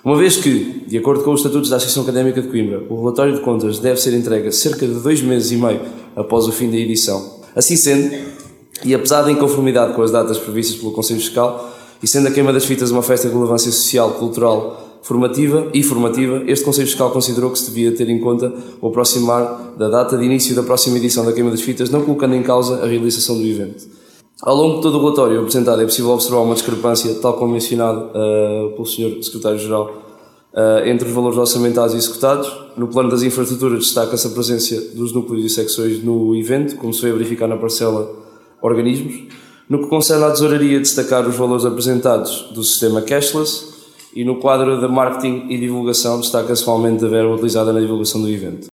Uma vez que, de acordo com os estatutos da Associação Académica de Coimbra, o relatório de contas deve ser entregue cerca de 2 meses e meio após o fim da edição. Assim sendo, e apesar da inconformidade com as datas previstas pelo Conselho Fiscal, e sendo a queima das fitas uma festa de relevância social, cultural, formativa, este Conselho Fiscal considerou que se devia ter em conta o aproximar da data de início da próxima edição da queima das fitas, não colocando em causa a realização do evento. Ao longo de todo o relatório apresentado é possível observar uma discrepância, tal como mencionado pelo Sr. Secretário-Geral, entre os valores orçamentados e executados. No plano das infraestruturas destaca-se a presença dos núcleos e secções no evento, como se veio a verificar na parcela organismos. No que concerne à tesouraria, destacar os valores apresentados do sistema cashless, e no quadro de marketing e divulgação destaca-se o aumento da verba utilizada na divulgação do evento.